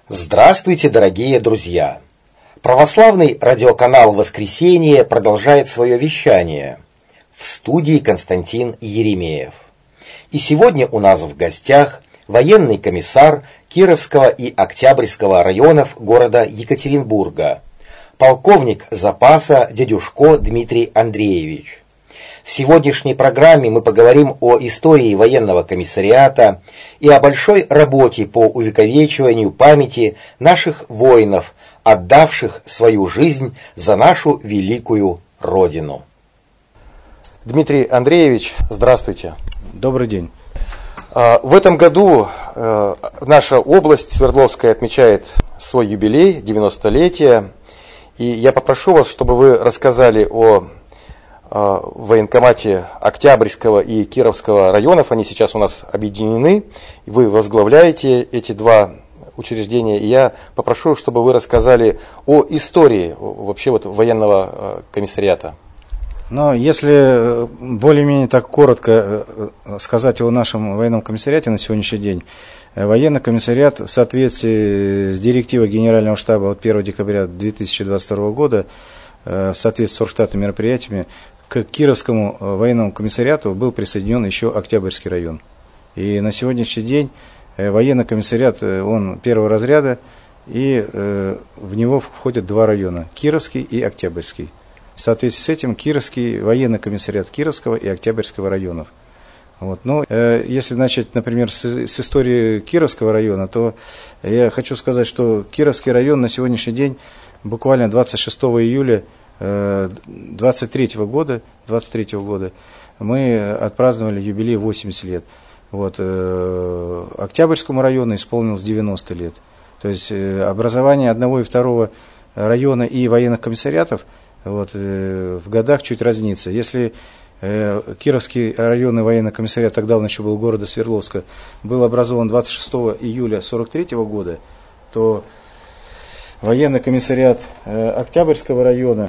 Здравствуйте, дорогие друзья! Православный радиоканал «Воскресенье» продолжает свое вещание. В студии Константин Еремеев. И сегодня у нас в гостях военный комиссар Кировского и Октябрьского районов города Екатеринбурга, полковник запаса Дядюшко Дмитрий Андреевич. В сегодняшней программе мы поговорим о истории военного комиссариата и о большой работе по увековечиванию памяти наших воинов, отдавших свою жизнь за нашу великую Родину. Дмитрий Андреевич, здравствуйте. Добрый день. В этом году наша область Свердловская отмечает свой юбилей, 90-летие. И я попрошу вас, чтобы вы рассказали о военкомате Октябрьского и Кировского районов. Они сейчас у нас объединены. Вы возглавляете эти два учреждения. И я попрошу, чтобы вы рассказали о истории вообще военного комиссариата. Но если более-менее так коротко сказать о нашем военном комиссариате на сегодняшний день, военный комиссариат в соответствии с директивой Генерального штаба от 1 декабря 2022 года, в соответствии с оргштатными мероприятиями, к Кировскому военному комиссариату был присоединен еще Октябрьский район. И на сегодняшний день военный комиссариат, он первого разряда, и в него входят два района – Кировский и Октябрьский. В соответствии с этим Кировский военный комиссариат Кировского и Октябрьского районов. Вот. Но если начать, например, с истории Кировского района, то я хочу сказать, что Кировский район на сегодняшний день, буквально 26 июля 23 года мы отпраздновали юбилей 80 лет. Вот. Октябрьскому району исполнилось 90 лет. То есть образование одного и второго района и военных комиссариатов в годах чуть разнится. Если Кировский районный военный комиссариат, тогда он еще был города Свердловска, был образован 26 июля 1943 года, то военный комиссариат Октябрьского района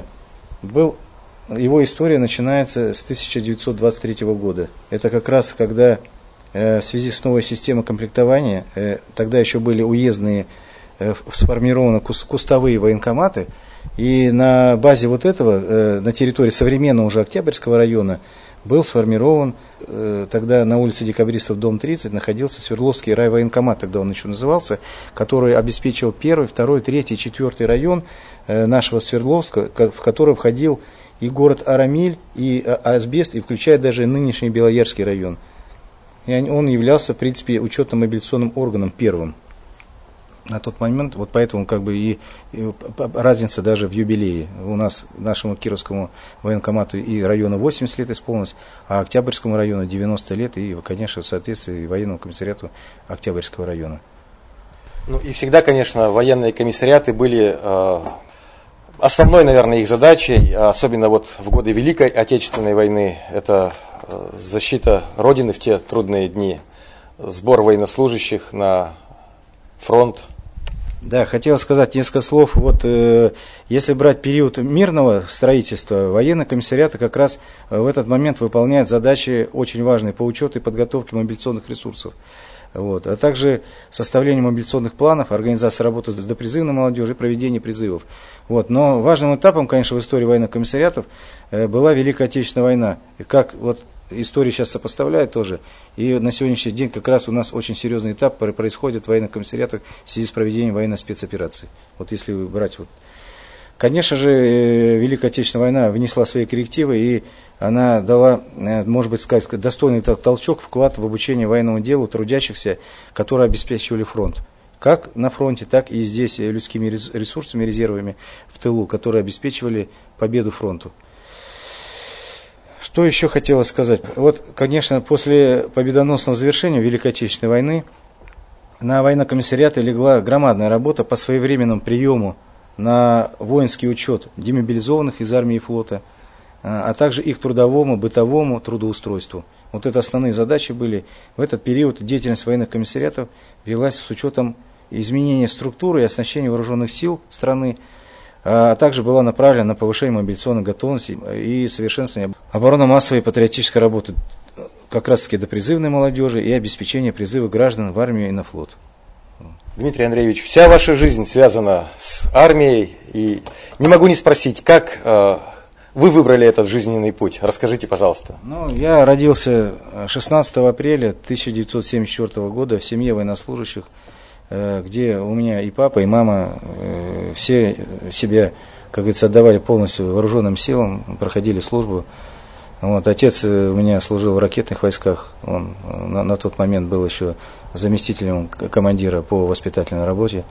его история начинается с 1923 года. Это как раз когда в связи с новой системой комплектования, тогда еще были уездные сформированы кустовые военкоматы, и на базе вот этого, на территории современного уже Октябрьского района, был сформирован, тогда на улице Декабристов, дом 30, находился Свердловский райвоенкомат, тогда он еще назывался, который обеспечивал 1, 2, 3, 4 район нашего Свердловска, в который входил и город Арамиль, и Асбест, и включая даже нынешний Белоярский район. И он являлся, в принципе, учетно-мобилизационным органом первым на тот момент, вот поэтому и разница даже в юбилее. У нас нашему Кировскому военкомату и району 80 лет исполнилось, а Октябрьскому району 90 лет, и, конечно, в соответствии военному комиссариату Октябрьского района. Ну и всегда, конечно, военные комиссариаты были основной, наверное, их задачей, особенно в годы Великой Отечественной войны, это защита Родины в те трудные дни, сбор военнослужащих на фронт. Да, хотел сказать несколько слов. Если брать период мирного строительства, военный комиссариат как раз в этот момент выполняет задачи очень важные по учету и подготовке мобилизационных ресурсов. А также составление мобилизационных планов, организация работы с допризывной молодежью и проведение призывов. Но важным этапом, конечно, в истории военных комиссариатов была Великая Отечественная война. И как история сейчас сопоставляет тоже. И на сегодняшний день как раз у нас очень серьезный этап происходит в военных комиссариатах в связи с проведением военной спецоперации. Если брать Конечно же, Великая Отечественная война внесла свои коррективы, и она дала, может быть, сказать, достойный толчок, вклад в обучение военному делу трудящихся, которые обеспечивали фронт. Как на фронте, так и здесь людскими ресурсами, резервами в тылу, которые обеспечивали победу фронту. Что еще хотелось сказать? Конечно, после победоносного завершения Великой Отечественной войны на военный комиссариат легла громадная работа по своевременному приему на воинский учет демобилизованных из армии и флота, а также их трудовому, бытовому трудоустройству. Это основные задачи были. В этот период деятельность военных комиссариатов велась с учетом изменения структуры и оснащения вооруженных сил страны, а также была направлена на повышение мобилизационной готовности и совершенствование оборонно-массовой и патриотической работы, как раз таки до призывной молодежи и обеспечения призыва граждан в армию и на флот. Дмитрий Андреевич, вся ваша жизнь связана с армией, и не могу не спросить, как вы выбрали этот жизненный путь? Расскажите, пожалуйста. Я родился 16 апреля 1974 года в семье военнослужащих, где у меня и папа, и мама все себя, как говорится, отдавали полностью вооруженным силам, проходили службу. Отец у меня служил в ракетных войсках, он на тот момент был еще заместителем командира по воспитательной работе.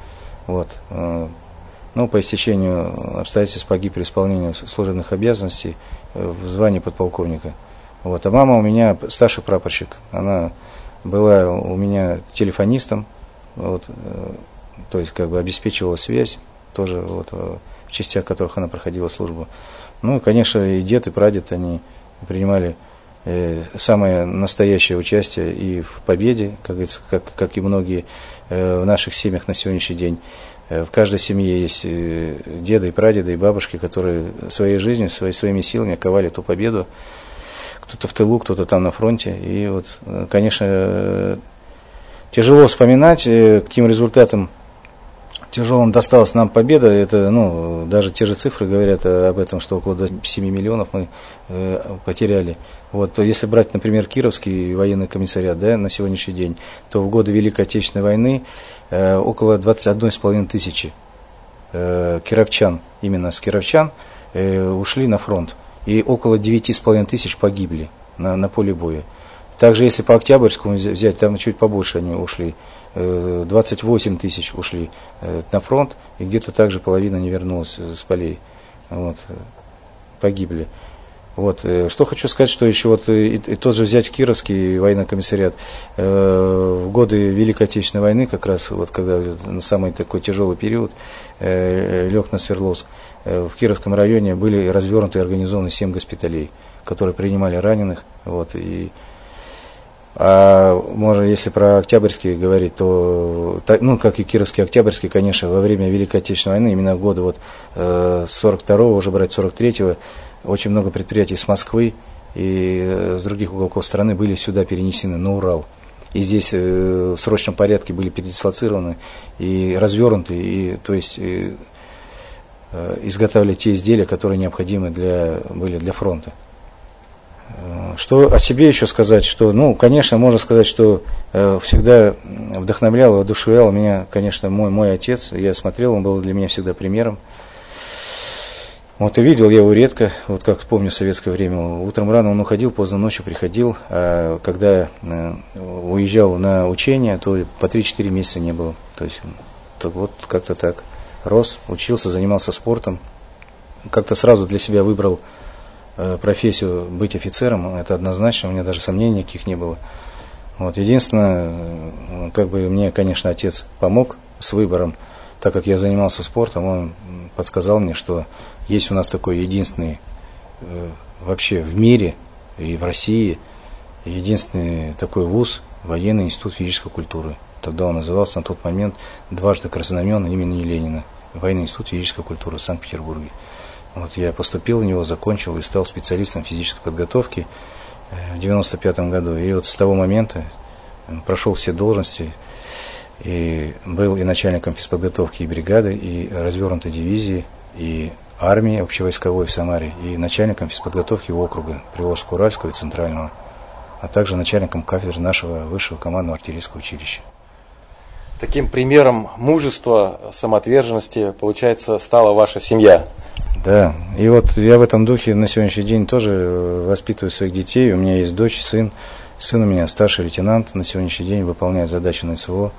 По истечению обстоятельств погиб при исполнении служебных обязанностей в звании подполковника. А мама у меня старший прапорщик. Она была у меня телефонистом, то есть обеспечивала связь, тоже в частях которых она проходила службу. И, конечно, и дед, и прадед, они принимали самое настоящее участие и в победе, как говорится, как и многие в наших семьях на сегодняшний день. В каждой семье есть деды и прадеды, и бабушки, которые своей жизнью, своими силами ковали ту победу. Кто-то в тылу, кто-то там на фронте. И конечно, тяжело вспоминать, каким результатом тяжелым досталась нам победа. Это, даже те же цифры говорят об этом, что около 7 миллионов мы потеряли. Если брать, например, Кировский военный комиссариат, на сегодняшний день, то в годы Великой Отечественной войны около 21,5 тысячи кировчан, именно с кировчан, ушли на фронт. И около 9,5 тысяч погибли на поле боя. Также, если по Октябрьскому взять, там чуть побольше они ушли. 28 тысяч ушли на фронт, и где-то также половина не вернулась с полей. Погибли. Что хочу сказать, что еще и тот же взять Кировский военный комиссариат в годы Великой Отечественной войны, как раз когда самый такой тяжелый период лег на Свердловск, в Кировском районе были развернуты и организованы 7 госпиталей, которые принимали раненых. Можно, если про Октябрьский говорить, то, как и Кировский, Октябрьский, конечно, во время Великой Отечественной войны, именно года 42-го, уже брать 43-го, очень много предприятий с Москвы и с других уголков страны были сюда перенесены, на Урал. И здесь в срочном порядке были передислоцированы и развернуты, то есть изготавливали те изделия, которые необходимы были для фронта. Что о себе еще сказать, что, конечно, можно сказать, что всегда вдохновлял, воодушевлял меня, конечно, мой отец. Я смотрел, он был для меня всегда примером. И видел я его редко, как помню в советское время. Утром рано он уходил, поздно ночью приходил, а когда уезжал на учения, то по 3-4 месяца не было. То есть, как-то так. Рос, учился, занимался спортом. Как-то сразу для себя выбрал профессию быть офицером, это однозначно, у меня даже сомнений никаких не было. Единственное, мне, конечно, отец помог с выбором, так как я занимался спортом, он подсказал мне, что есть у нас такой единственный вообще в мире и в России единственный такой вуз, военный институт физической культуры. Тогда он назывался на тот момент дважды краснознаменный имени Ленина, военный институт физической культуры в Санкт-Петербурге. Я поступил в него, закончил и стал специалистом физической подготовки в 1995 году. И с того момента прошел все должности, и был и начальником физподготовки и бригады, и развернутой дивизии, и армии общевойсковой в Самаре, и начальником физподготовки округа Приволжско-Уральского и Центрального, а также начальником кафедры нашего высшего командного артиллерийского училища. Таким примером мужества, самоотверженности, получается, стала ваша семья. Да, и я в этом духе на сегодняшний день тоже воспитываю своих детей. У меня есть дочь, сын. Сын у меня старший лейтенант, на сегодняшний день выполняет задачи на СВО.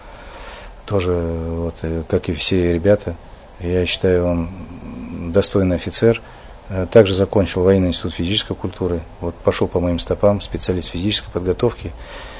Тоже, как и все ребята. Я считаю, он достойный офицер. Также закончил военный институт физической культуры. Пошел по моим стопам, специалист физической подготовки.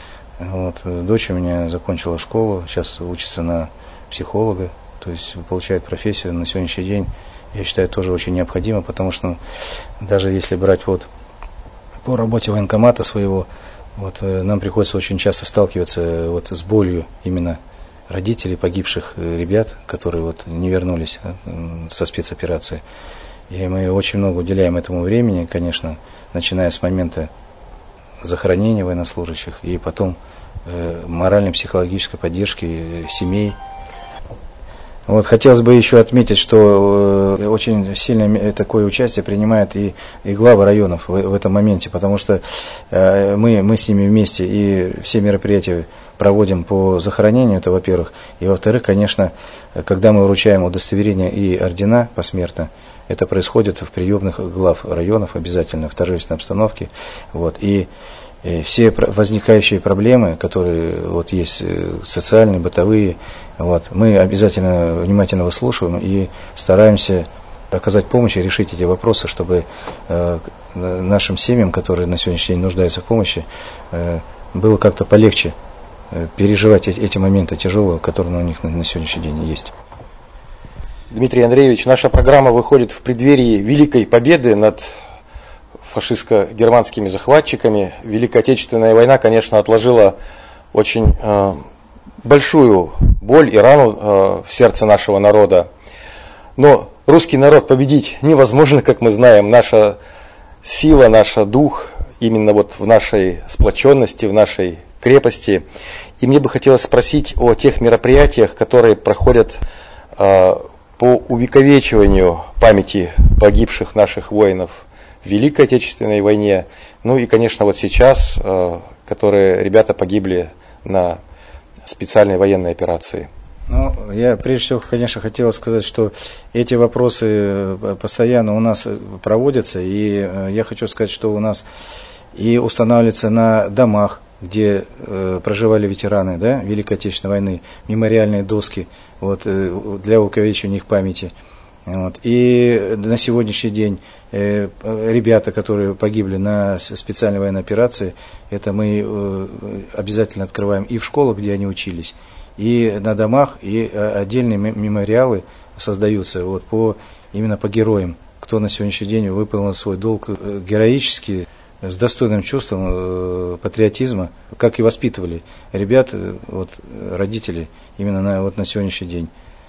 Дочь у меня закончила школу, сейчас учится на психолога, то есть получает профессию на сегодняшний день. Я считаю, тоже очень необходимо, потому что даже если брать по работе военкомата своего, нам приходится очень часто сталкиваться с болью именно родителей погибших ребят, которые не вернулись со спецоперации. И мы очень много уделяем этому времени, конечно, начиная с момента захоронения военнослужащих и потом морально-психологической поддержки семей Вот, хотелось бы еще отметить, что очень сильное такое участие принимает и главы районов в этом моменте, потому что мы с ними вместе и все мероприятия проводим по захоронению, это во-первых. И во-вторых, конечно, когда мы вручаем удостоверения и ордена посмертно, это происходит в приемных глав районов обязательно, в торжественной обстановке. Вот, и все возникающие проблемы, которые вот есть социальные, бытовые, вот, мы обязательно внимательно выслушиваем и стараемся оказать помощь и решить эти вопросы, чтобы нашим семьям, которые на сегодняшний день нуждаются в помощи, было как-то полегче переживать эти моменты тяжелые, которые у них на сегодняшний день есть. Дмитрий Андреевич, наша программа выходит в преддверии Великой Победы над фашистско-германскими захватчиками. Великая Отечественная война, конечно, отложила очень большую боль и рану в сердце нашего народа. Но русский народ победить невозможно, как мы знаем. Наша сила, наш дух именно вот в нашей сплоченности, в нашей крепости. И мне бы хотелось спросить о тех мероприятиях, которые проходят по увековечиванию памяти погибших наших воинов в Великой Отечественной войне, ну и, конечно, вот сейчас, которые ребята погибли на специальной военной операции. Ну, я прежде всего, конечно, хотел сказать, что эти вопросы постоянно у нас проводятся, и я хочу сказать, что у нас и устанавливается на домах, где проживали ветераны, да, Великой Отечественной войны, мемориальные доски вот, для увековечивания их памяти. Вот. И на сегодняшний день ребята, которые погибли на специальной военной операции, это мы обязательно открываем и в школах, где они учились, и на домах, и отдельные мемориалы создаются вот, именно по героям, кто на сегодняшний день выполнил свой долг героически, с достойным чувством патриотизма, как и воспитывали ребят, вот, родители именно на сегодняшний день.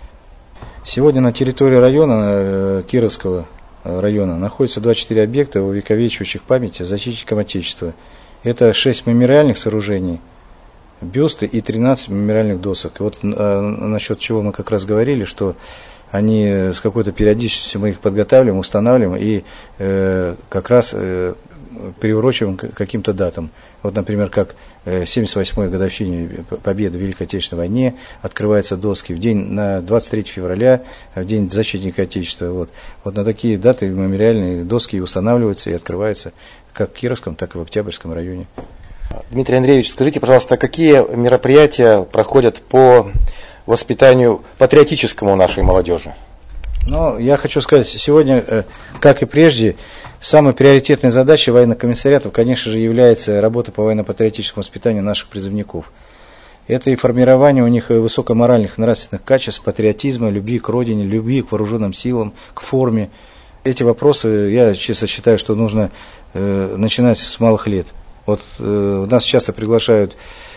Сегодня на территории района, Кировского района, находится 24 объекта, увековечивающих память защитникам Отечества. Это 6 мемориальных сооружений, бюсты и 13 мемориальных досок. И вот насчет чего мы как раз говорили, что они с какой-то периодичностью мы их подготавливаем, устанавливаем и как раз приурочиваем к каким-то датам. Вот, например, как 78-й годовщине победы в Великой Отечественной войне открываются доски в день на 23 февраля, в день защитника Отечества. Вот на такие даты мемориальные доски устанавливаются и открываются как в Кировском, так и в Октябрьском районе. Дмитрий Андреевич, скажите, пожалуйста, какие мероприятия проходят по воспитанию патриотическому нашей молодежи? Ну, я хочу сказать, сегодня, как и прежде, самой приоритетной задачей военных комиссариатов, конечно же, является работа по военно-патриотическому воспитанию наших призывников. Это и формирование у них высокоморальных нравственных качеств, патриотизма, любви к родине, любви к вооруженным силам, к форме. Эти вопросы, я честно считаю, что нужно начинать с малых лет. Вот нас часто приглашают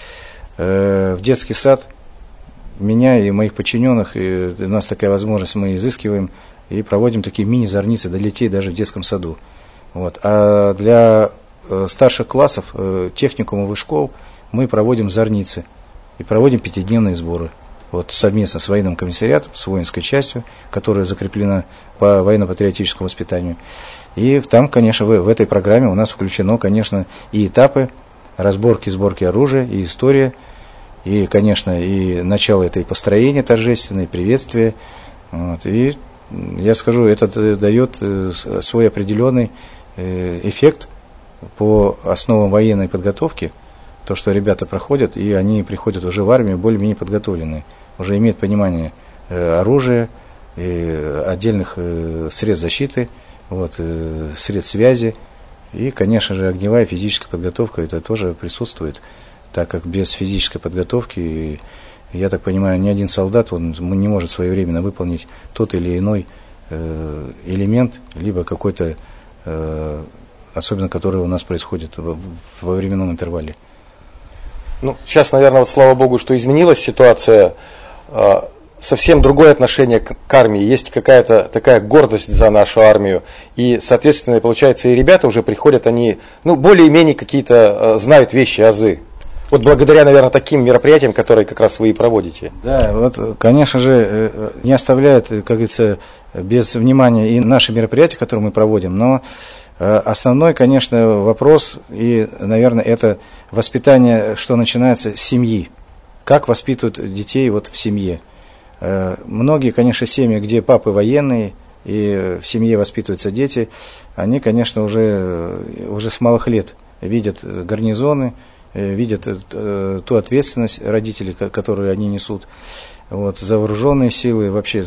в детский сад, меня и моих подчиненных, и у нас такая возможность, мы изыскиваем и проводим такие мини-зорницы для детей даже в детском саду. Вот. А для старших классов, техникумов и школ мы проводим зорницы и проводим 5-дневные сборы. Вот, совместно с военным комиссариатом, с воинской частью, которая закреплена по военно-патриотическому воспитанию. И там, конечно, в этой программе у нас включено, конечно, и этапы разборки, сборки оружия, и история, и, конечно, и начало этой построения торжественное, приветствие. Вот. И я скажу, это дает свой определенный эффект по основам военной подготовки, то, что ребята проходят, и они приходят уже в армию более-менее подготовленные, уже имеют понимание оружия, отдельных средств защиты, вот, средств связи, и, конечно же, огневая физическая подготовка, это тоже присутствует, так как без физической подготовки, я так понимаю, ни один солдат он не может своевременно выполнить тот или иной элемент, либо какой-то, особенно который у нас происходит во временном интервале. Ну, сейчас, наверное, вот слава богу, что изменилась ситуация, совсем другое отношение к армии, есть какая-то такая гордость за нашу армию, и, соответственно, получается, и ребята уже приходят, они, ну, более-менее какие-то знают вещи, азы. Вот благодаря, наверное, таким мероприятиям, которые как раз вы и проводите. Да, вот, конечно же, не оставляет, как говорится, без внимания и наши мероприятия, которые мы проводим, но основной, конечно, вопрос, и, наверное, это воспитание, что начинается с семьи. Как воспитывают детей вот в семье. Многие, конечно, семьи, где папы военные, и в семье воспитываются дети, они, конечно, уже с малых лет видят гарнизоны, видят ту ответственность родителей, которую они несут, вот, за вооруженные силы, вообще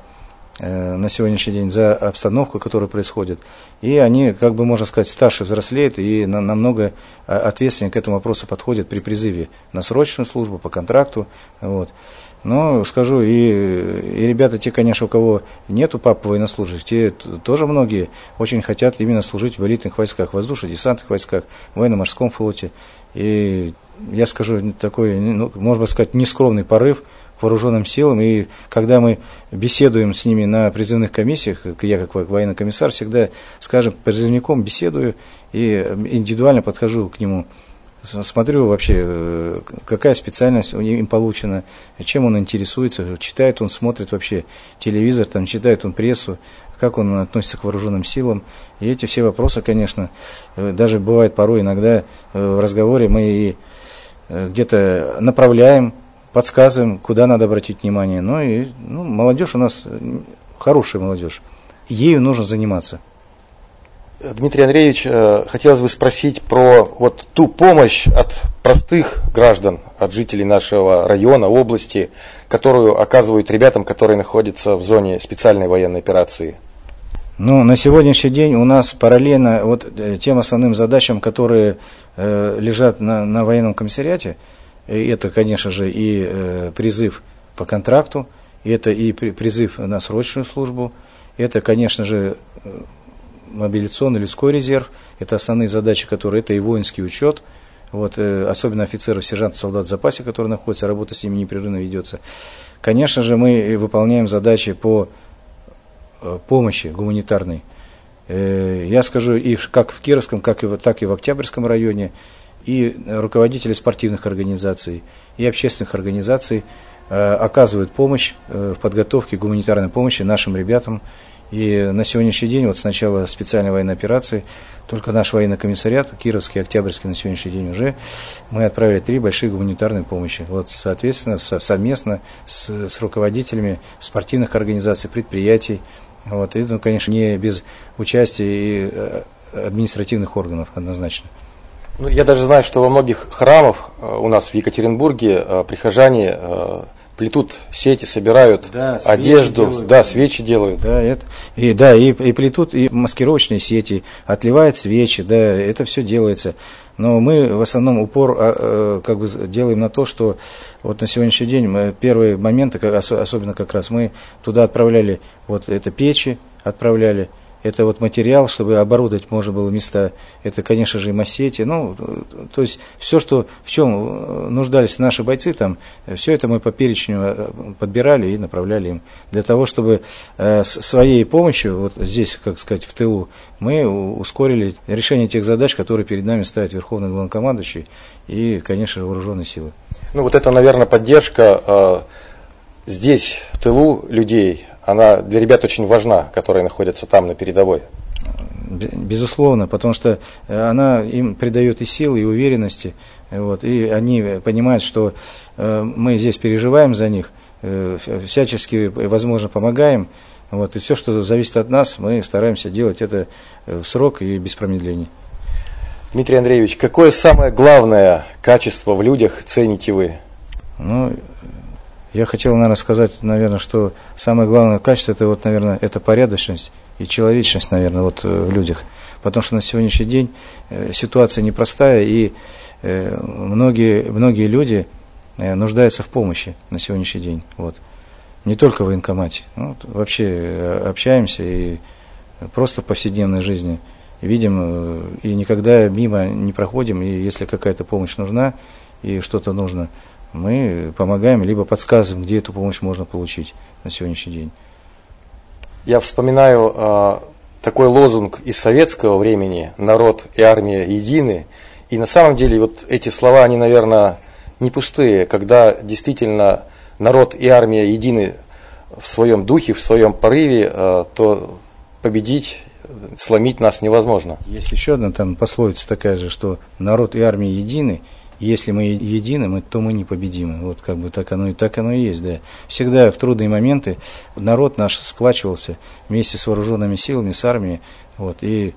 на сегодняшний день за обстановку, которая происходит. И они, как бы можно сказать, старше взрослеют и намного ответственнее к этому вопросу подходят при призыве на срочную службу, по контракту. Вот. Но скажу, и ребята, те, конечно, у кого нету папы военнослужащих, те тоже многие очень хотят именно служить в элитных войсках, воздушно-десантных войсках, в военно-морском флоте. И я скажу, такой, можно сказать, нескромный порыв к вооруженным силам. И когда мы беседуем с ними на призывных комиссиях, я как военный комиссар всегда, скажем, призывником беседую и индивидуально подхожу к нему. Смотрю вообще, какая специальность им получена, чем он интересуется, читает он, смотрит вообще телевизор, там, читает он прессу, как он относится к вооруженным силам. И эти все вопросы, конечно, даже бывает порой иногда в разговоре мы и где-то направляем, подсказываем, куда надо обратить внимание. Молодежь у нас хорошая молодежь, ею нужно заниматься. Дмитрий Андреевич, хотелось бы спросить про вот ту помощь от простых граждан, от жителей нашего района, области, которую оказывают ребятам, которые находятся в зоне специальной военной операции. На сегодняшний день у нас параллельно вот тем основным задачам, которые лежат на военном комиссариате, это, конечно же, и призыв по контракту, это и призыв на срочную службу, это, конечно же, мобилизационный людской резерв, это основные задачи, которые, это и воинский учет, вот, особенно офицеров, сержантов, солдат в запасе, которые находятся, работа с ними непрерывно ведется. Конечно же, мы выполняем задачи по помощи гуманитарной. Я скажу, и как в Кировском, так и в Октябрьском районе, и руководители спортивных организаций, и общественных организаций оказывают помощь в подготовке гуманитарной помощи нашим ребятам. И на сегодняшний день, вот с начала специальной военной операции, только наш военный комиссариат, Кировский и Октябрьский, на сегодняшний день уже мы отправили 3 большие гуманитарные помощи. Вот, соответственно, совместно с руководителями спортивных организаций, предприятий. Вот, и, конечно, не без участия и административных органов однозначно. Я даже знаю, что во многих храмах у нас в Екатеринбурге прихожане плетут сети, собирают одежду, свечи делают. И плетут и маскировочные сети, отливают свечи, это все делается. Но мы в основном упор делаем на то, что вот на сегодняшний день первые моменты, особенно как раз мы туда отправляли, вот это печи отправляли, это вот материал, чтобы оборудовать можно было места, это, конечно же, и массети, то есть все, в чем нуждались наши бойцы, там, все это мы по перечню подбирали и направляли им, для того, чтобы своей помощью, вот здесь, как сказать, в тылу, мы ускорили решение тех задач, которые перед нами ставит Верховный Главнокомандующий и, конечно же, вооруженные силы. Вот это, наверное, поддержка здесь, в тылу людей, она для ребят очень важна, которые находятся там на передовой. Безусловно, потому что она им придает и силы, и уверенности, вот, и они понимают, что мы здесь переживаем за них, всячески, возможно, помогаем, вот, и все, что зависит от нас, мы стараемся делать это в срок и без промедлений. Дмитрий Андреевич, какое самое главное качество в людях цените вы? Я хотел, наверное, сказать, что самое главное качество, это, вот, наверное, это порядочность и человечность, наверное, вот в людях. Потому что на сегодняшний день ситуация непростая, и многие люди нуждаются в помощи на сегодняшний день. Вот. Не только в военкомате. Вообще общаемся и просто в повседневной жизни видим, и никогда мимо не проходим, и если какая-то помощь нужна, и что-то нужно, мы помогаем, либо подсказываем, где эту помощь можно получить на сегодняшний день. Я вспоминаю такой лозунг из советского времени: «Народ и армия едины». И на самом деле вот эти слова, они, наверное, не пустые, когда действительно народ и армия едины в своем духе, в своем порыве, то победить, сломить нас невозможно. Есть еще одна там пословица такая же, что народ и армия едины, и если мы едины, то мы непобедимы. Вот как бы так оно и есть, да. Всегда в трудные моменты народ наш сплачивался вместе с вооруженными силами, с армией, вот, и,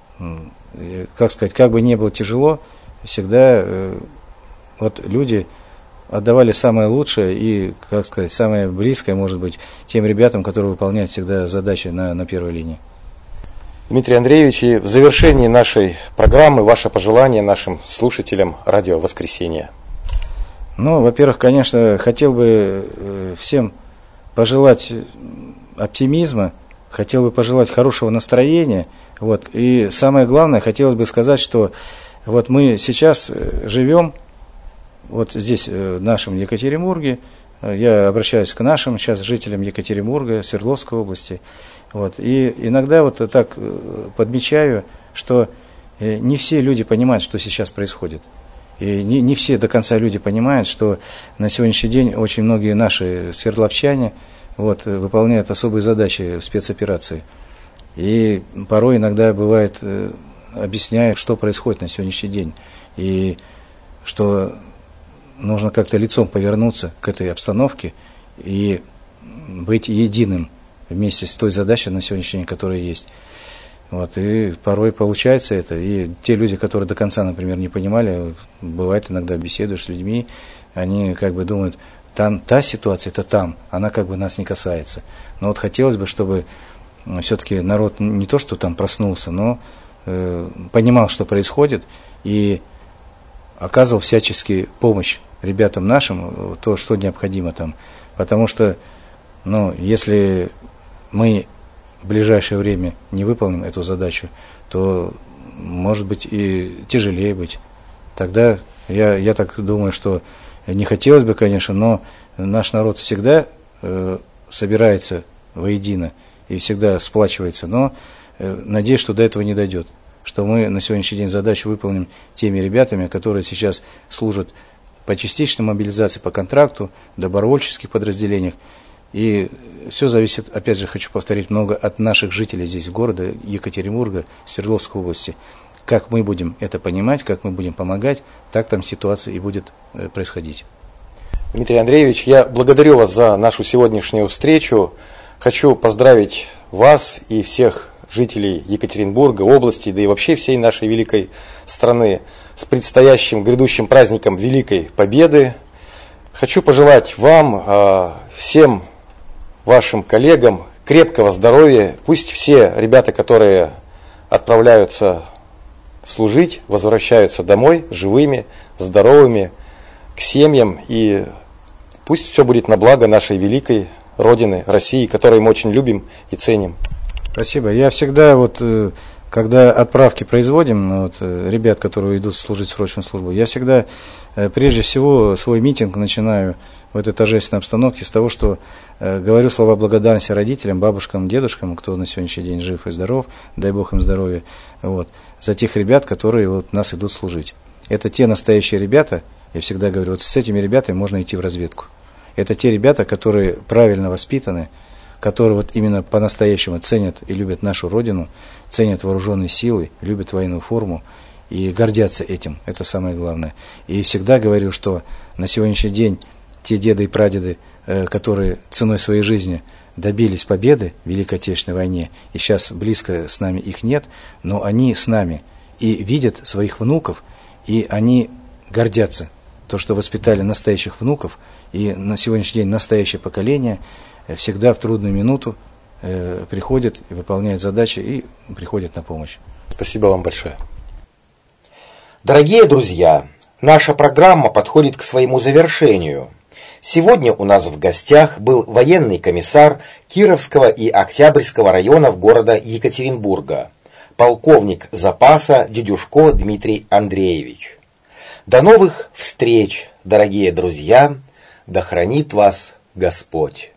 как сказать, как бы ни было тяжело, всегда вот люди отдавали самое лучшее и, как сказать, самое близкое, может быть, тем ребятам, которые выполняют всегда задачи на первой линии. Дмитрий Андреевич, и в завершении нашей программы ваше пожелание нашим слушателям радио «Воскресенье». Ну, во-первых, конечно, хотел бы всем пожелать оптимизма, хотел бы пожелать хорошего настроения. Вот. И самое главное, хотелось бы сказать, что вот мы сейчас живем вот здесь, в нашем Екатеринбурге. Я обращаюсь к нашим сейчас жителям Екатеринбурга, Свердловской области. Вот. И иногда вот так подмечаю, что не все люди понимают, что сейчас происходит. И не все до конца люди понимают, что на сегодняшний день очень многие наши свердловчане вот, выполняют особые задачи в спецоперации. И порой иногда бывает, объясняют, что происходит на сегодняшний день. И что нужно как-то лицом повернуться к этой обстановке и быть единым вместе с той задачей на сегодняшний день, которая есть. Вот, и порой получается это. И те люди, которые до конца, например, не понимали, бывает иногда беседуешь с людьми, они как бы думают, там та ситуация, это там, она как бы нас не касается. Но вот хотелось бы, чтобы все-таки народ не то, что там проснулся, но понимал, что происходит, и оказывал всячески помощь ребятам нашим, то, что необходимо там. Потому что, если мы в ближайшее время не выполним эту задачу, то может быть и тяжелее быть. Тогда я так думаю, что не хотелось бы, конечно, но наш народ всегда собирается воедино и всегда сплачивается, но надеюсь, что до этого не дойдет, что мы на сегодняшний день задачу выполним теми ребятами, которые сейчас служат по частичной мобилизации, по контракту, в добровольческих подразделениях. И все зависит, опять же, хочу повторить, много от наших жителей здесь, города Екатеринбурга, Свердловской области. Как мы будем это понимать, как мы будем помогать, так там ситуация и будет происходить. Дмитрий Андреевич, я благодарю вас за нашу сегодняшнюю встречу. Хочу поздравить вас и всех жителей Екатеринбурга, области, да и вообще всей нашей великой страны с предстоящим грядущим праздником Великой Победы. Хочу пожелать вам, всем вашим коллегам крепкого здоровья. Пусть все ребята, которые отправляются служить, возвращаются домой живыми, здоровыми, к семьям. И пусть все будет на благо нашей великой Родины, России, которую мы очень любим и ценим. Спасибо. Я всегда, когда отправки производим, ребят, которые идут служить срочную службу, я всегда, прежде всего, свой митинг начинаю в этой торжественной обстановке с того, что говорю слова благодарности родителям, бабушкам, дедушкам, кто на сегодняшний день жив и здоров, дай Бог им здоровья, за тех ребят, которые нас идут служить. Это те настоящие ребята, я всегда говорю, с этими ребятами можно идти в разведку. Это те ребята, которые правильно воспитаны, которые именно по-настоящему ценят и любят нашу Родину, ценят вооруженные силы, любят военную форму и гордятся этим. Это самое главное. И всегда говорю, что на сегодняшний день те деды и прадеды, которые ценой своей жизни добились победы в Великой Отечественной войне, и сейчас близко с нами их нет, но они с нами и видят своих внуков, и они гордятся, то, что воспитали настоящих внуков, и на сегодняшний день настоящее поколение всегда в трудную минуту приходит и выполняет задачи и приходит на помощь. Спасибо вам большое. Дорогие друзья, наша программа подходит к своему завершению. Сегодня у нас в гостях был военный комиссар Кировского и Октябрьского районов города Екатеринбурга, полковник запаса Дедюшко Дмитрий Андреевич. До новых встреч, дорогие друзья, да хранит вас Господь.